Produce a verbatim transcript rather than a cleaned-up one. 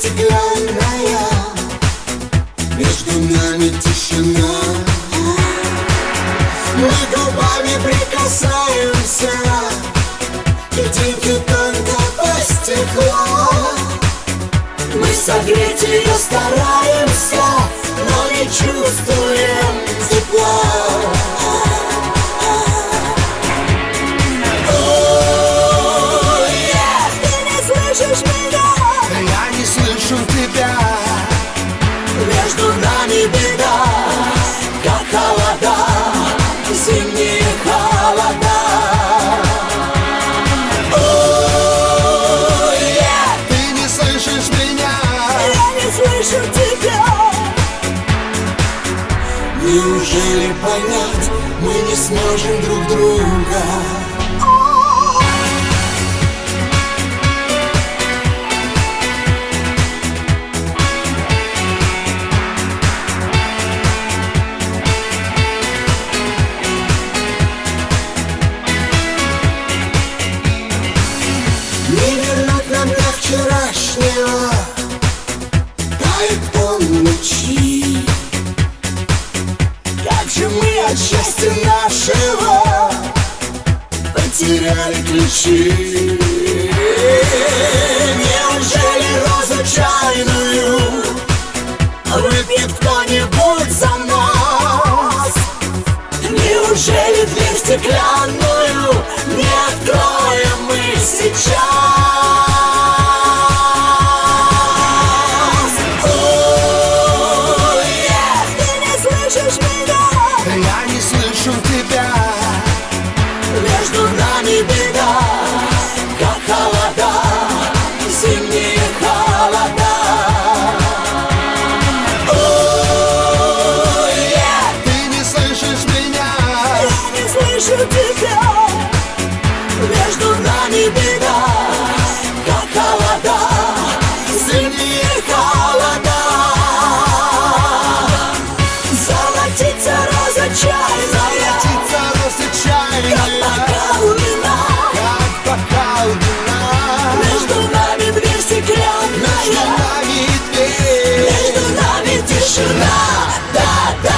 стеклянная, между нами тишина. Мы губами прикасаемся, льдинки тонкого стекла. Мы согреть ее стараемся, но не чувствуем тепла. Я не слышу тебя. Между нами беда, как холода, зимние холода. О, yeah. Ты не слышишь меня. Я не слышу тебя. Неужели понять мы не сможем друг друга? Не вернуть нам до вчерашнего, тает полночи. Как же мы от счастья нашего потеряли ключи. Неужели розу чайную выпьет кто-нибудь за нас? Неужели дверь стеклянную не откроем мы сейчас? О, yeah. Ты не слышишь меня. Я не слышу тебя. Между нами беда, как холода, зимние холода. О, yeah. Ты не слышишь меня. Я не слышу тебя. Между нами беда, как холода, зимние холода. Золотится роза чайная, Птица роза чайная, как бокал вина. как бокал вина. Между нами дверь стеклянная, Между нами дверь. между нами тишина. Да, да.